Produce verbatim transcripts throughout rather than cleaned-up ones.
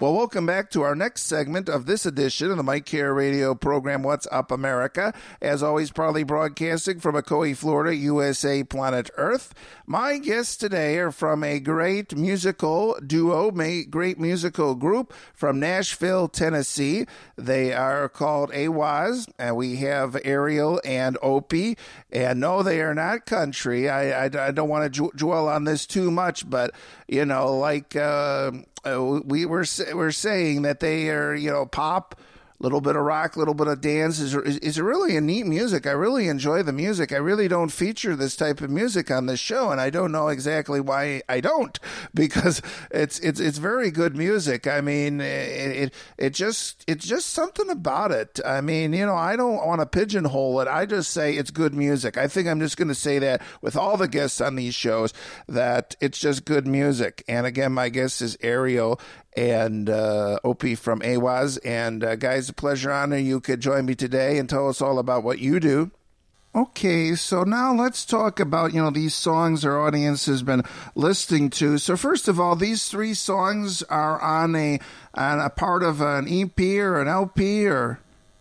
Well, welcome back to our next segment of this edition of the Mike Care Radio program, What's Up America. As always, proudly broadcasting from Ocoee, Florida, U S A, planet Earth. My guests today are from a great musical duo, a great musical group from Nashville, Tennessee. They are called A W A S, and we have Ariel and Opie. And no, they are not country. I, I, I don't want to dwell on this too much, but, you know, like... Uh, Uh, we were we're saying that they are, you know, pop, a little bit of rock, a little bit of dance. Is, is is really a neat music. I really enjoy the music. I really don't feature this type of music on this show, and I don't know exactly why I don't, because it's it's it's very good music. I mean, it it, it just it's just something about it. I mean, you know, I don't want to pigeonhole it. I just say it's good music. I think I'm just going to say that with all the guests on these shows, that it's just good music. And again, my guest is Ariel and uh, Opie from A W A S. And uh, guys, a pleasure, honor you could join me today and tell us all about what you do. Okay, so now let's talk about, you know, these songs our audience has been listening to. So first of all, these three songs are on a on a part of an E P or an L P, or?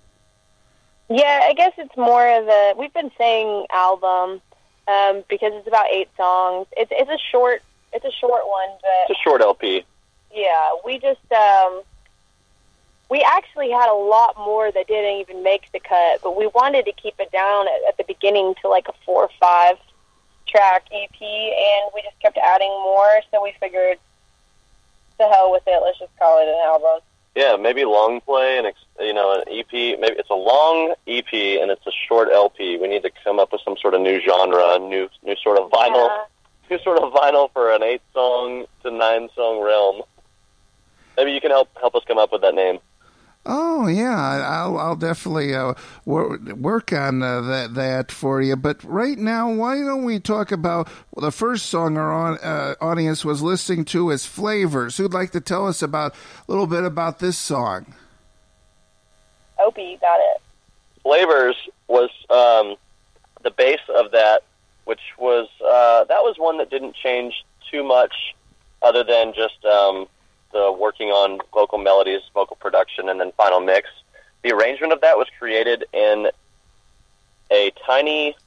Yeah, I guess it's more of a, we've been saying album um, because it's about eight songs. It's it's a short it's a short one, but it's a short L P. Yeah, we just, um, we actually had a lot more that didn't even make the cut, but we wanted to keep it down at, at the beginning to like a four or five track E P, and we just kept adding more, so we figured, to hell with it, let's just call it an album. Yeah, maybe long play, and you know, an E P, maybe it's a long E P and it's a short L P. We need to come up with some sort of new genre, new, new sort of vinyl, yeah. new sort of vinyl for an eight song to nine song realm. Maybe you can help help us come up with that name. Oh yeah, I'll I'll definitely uh, wor- work on uh, that that for you. But right now, why don't we talk about well, the first song our on, uh, audience was listening to is "Flavors." Who'd like to tell us about a little bit about this song? Opie, you got it. "Flavors" was um, the base of that, which was uh, that was one that didn't change too much, other than just. Um, The working on vocal melodies, vocal production, and then final mix. The arrangement of that was created in a tiny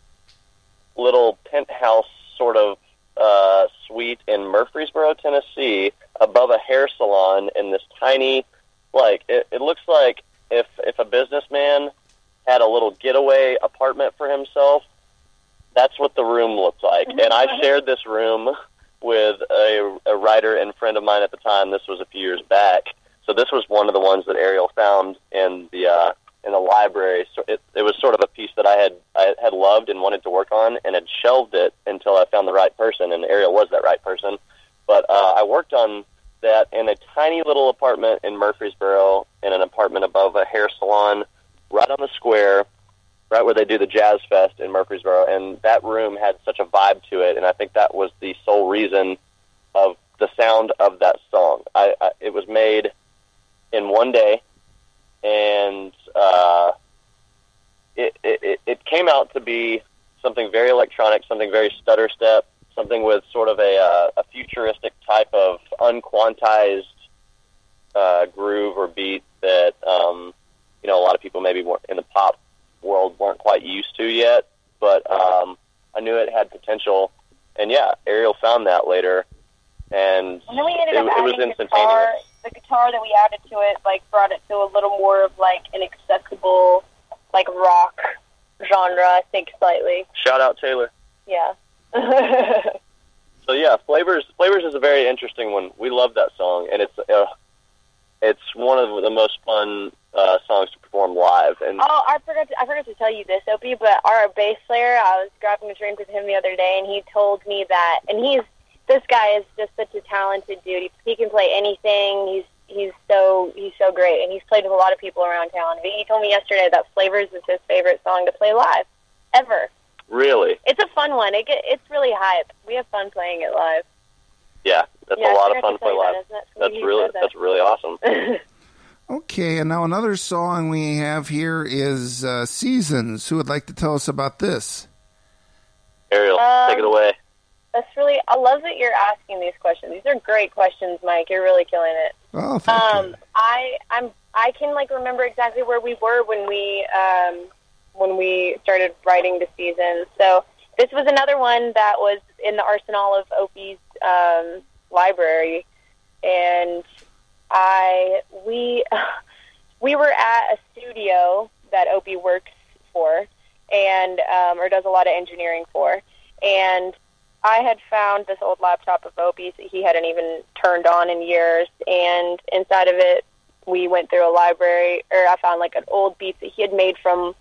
little penthouse sort of uh, suite in Murfreesboro, Tennessee, above a hair salon in this tiny, like, it, it looks like if, if a businessman had a little getaway apartment for himself, that's what the room looked like. And I shared this room with a, a writer and friend of mine at the time. This was a few years back. So this was one of the ones that Ariel found in the uh, in the library. So it, it was sort of a piece that I had I had loved and wanted to work on, and had shelved it until I found the right person, and Ariel was that right person. But uh, I worked on that in a tiny little apartment in Murfreesboro, in an apartment above a hair salon, right on the square, right where they do the Jazz Fest in Murfreesboro, and that room had such a vibe to it, and I think that was the sole reason of the sound of that song. I, I, it was made in one day, and uh, it, it, it came out to be something very electronic, something very stutter step, something with sort of a, uh, a futuristic type of unquantized uh, groove or beat that um, you know a lot of people maybe in the pop world weren't quite used to yet, but um, I knew it had potential, and yeah, Ariel found that later, and, and then we ended it, up it was adding instantaneous. Guitar, the guitar that we added to it, like, brought it to a little more of, like, an accessible, like, rock genre, I think, slightly. Shout out Taylor. Yeah. So yeah, Flavors Flavors is a very interesting one. We love that song, and it's uh, it's one of the most fun Uh, songs to perform live. And oh, I forgot to, I forgot to tell you this, Opie, but our bass player, I was grabbing a drink with him the other day, and he told me that, and he's, this guy is just such a talented dude. He, he can play anything. He's he's so he's so great, and he's played with a lot of people around town. But he told me yesterday that Flavors is his favorite song to play live, ever. Really? It's a fun one. It get, it's really hype. We have fun playing it live. Yeah, that's yeah, a lot of fun to play live. That, that? That's really that. that's really awesome. Okay, and now another song we have here is uh, Seasons. Who would like to tell us about this? Ariel, um, take it away. That's really, I love that you're asking these questions. These are great questions, Mike. You're really killing it. Oh, thank um, you. I I'm I can like remember exactly where we were when we um, when we started writing the season. So this was another one that was in the arsenal of Opie's um, library, and I we we were at a studio that Opie works for, and um, or does a lot of engineering for, and I had found this old laptop of Opie's that he hadn't even turned on in years, and inside of it, we went through a library, or I found like an old beat that he had made from,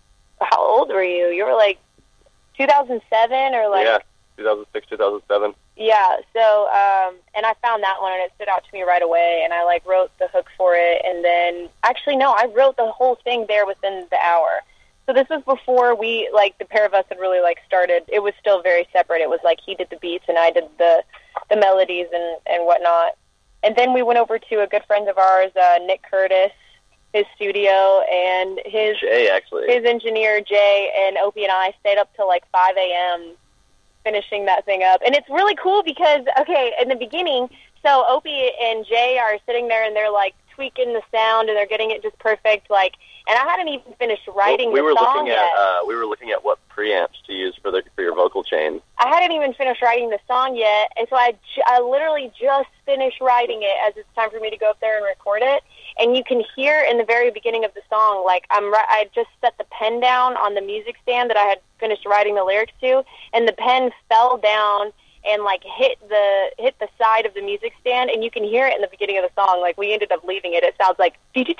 how old were you? You were like two thousand seven or like... Yeah, two thousand six, two thousand seven. Yeah, so, um, and I found that one, and it stood out to me right away, and I like wrote the hook for it, and then, actually no, I wrote the whole thing there within the hour. So this was before we, like, the pair of us had really, like, started. It was still very separate. It was like he did the beats and I did the the melodies and, and whatnot. And then we went over to a good friend of ours, uh, Nick Curtis, his studio, and his Jay, actually. his engineer, Jay, and Opie and I stayed up till, like, five a.m. finishing that thing up. And it's really cool because, okay, in the beginning, so Opie and Jay are sitting there and they're, like, tweaking the sound and they're getting it just perfect, like... And I hadn't even finished writing well, we the were song looking yet. At, uh, we were looking at what preamps to use for the for your vocal chain. I hadn't even finished writing the song yet, and so I, ju- I literally just finished writing it as it's time for me to go up there and record it. And you can hear in the very beginning of the song, like I'm, ri- I just set the pen down on the music stand that I had finished writing the lyrics to, and the pen fell down and like hit the hit the side of the music stand, and you can hear it in the beginning of the song. Like we ended up leaving it. It sounds like dee-dee-dee.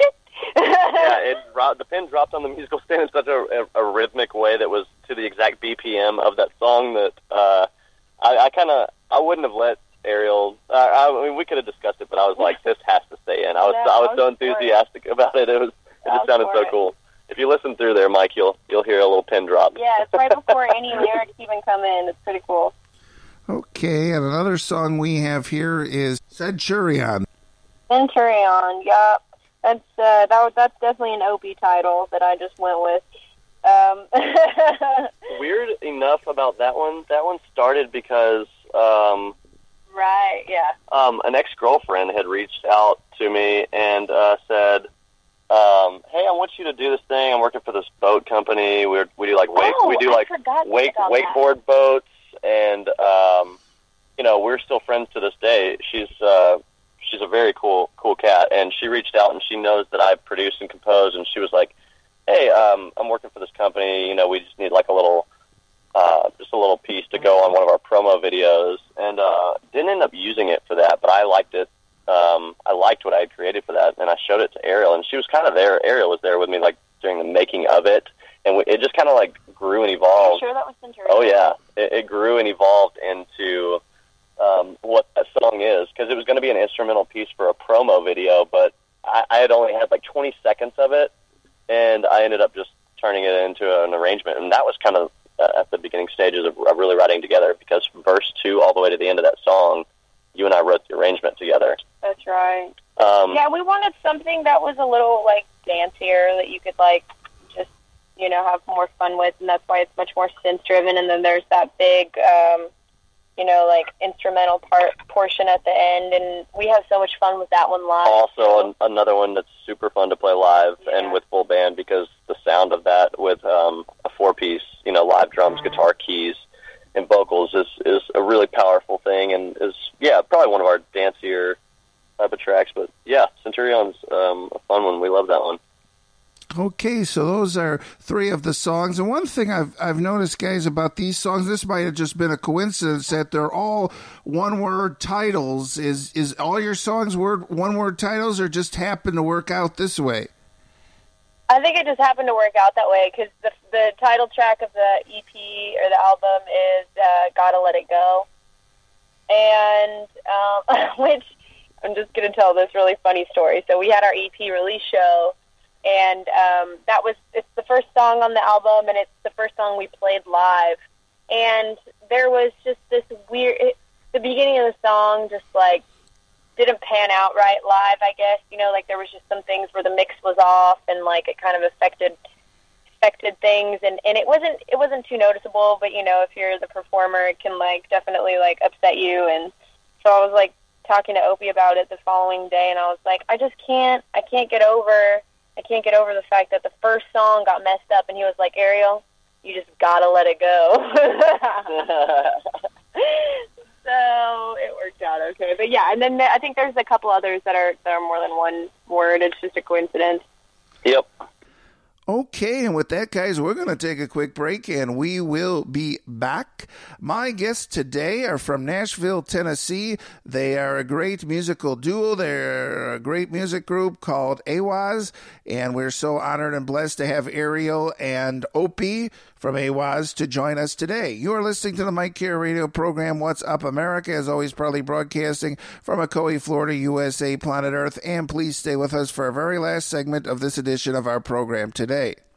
Yeah, it the pen dropped on the musical stand in such a, a, a rhythmic way that was to the exact B P M of that song that uh, I, I kind of I wouldn't have let Ariel. Uh, I mean, we could have discussed it, but I was like, this has to stay in. I was No, I was I so was for enthusiastic about it. It was it I just was sounded for so it. cool. If you listen through there, Mike, you'll you'll hear a little pin drop. Yeah, it's right before any lyrics even come in. It's pretty cool. Okay, and another song we have here is Centurion. Centurion, yup. That's uh, that was that's definitely an Opie title that I just went with. Um, Weird enough about that one. That one started because um, right, yeah. um, an ex-girlfriend had reached out to me and uh, said, um, "Hey, I want you to do this thing. I'm working for this boat company. We we do like wake Oh, we do I like forgot wake about wakeboard that. boats, and um, you know we're still friends to this day. She's uh, she's a very cool cool cat, and she reached out and she knows that I produce and compose, and she was like, hey, um, I'm working for this company. You know, we just need like a little, uh, just a little piece to go on one of our promo videos, and uh, didn't end up using it for that, but I liked it. Um, I liked what I had created for that, and I showed it to Ariel, and she was kind of there. Ariel was there with me, like during the making of it, and we, it just kind of like grew and Are you evolved. sure that was Centurion? Oh yeah, it, it grew and evolved into um, what that song is, because it was going to be an instrumental piece for a promo video, but I, I had only had like twenty seconds of it, and I ended up just turning it into an arrangement, and that was kind of uh, at the beginning stages of, of really writing together, because verse two all the way to the end of that song, you and I wrote the arrangement together. That's right. Um, Yeah, we wanted something that was a little, like, dancier, that you could, like, just, you know, have more fun with, and that's why it's much more synth-driven, and then there's that big, um, you know, like, instrumental part portion at the end, and we have so much fun with that one live. Also, an, another one that's super fun to play live Yeah. and with full band, because the sound of that with um, a four-piece, you know, live drums, guitar, keys, and vocals is, is a really powerful thing, and is, yeah, probably one of our dancier type of tracks. But, yeah, Centurion's um, a fun one. We love that one. Okay, so those are three of the songs. And one thing I've I've noticed, guys, about these songs, this might have just been a coincidence that they're all one-word titles. Is is all your songs word one-word titles, or just happen to work out this way? I think it just happened to work out that way, because the, the title track of the E P or the album is uh, Gotta Let It Go. And, um, which, I'm just going to tell this really funny story. So we had our E P release show, and um, that was, it's the first song on the album, and it's the first song we played live. And there was just this weird, it, the beginning of the song just, like, didn't pan out right live, I guess. You know, like, there was just some things where the mix was off, and, like, it kind of affected affected things, and, and it wasn't it wasn't too noticeable, but, you know, if you're the performer, it can, like, definitely, like, upset you. And so I was, like, talking to Opie about it the following day, and I was like, I just can't, I can't get over, I can't get over the fact that the first song got messed up, and he was like, Ariel, you just gotta let it go. So it worked out okay. But yeah, and then I think there's a couple others that are that are more than one word. It's just a coincidence. Yep. Okay, and with that, guys, we're going to take a quick break, and we will be back. My guests today are from Nashville, Tennessee. They are a great musical duo. They're a great music group called AWAS, and we're so honored and blessed to have Ariel and Opie from AWAS to join us today. You are listening to the Mike Care Radio program, What's Up America, as always, proudly broadcasting from Ocoee, Florida, U S A, planet Earth. And please stay with us for our very last segment of this edition of our program today.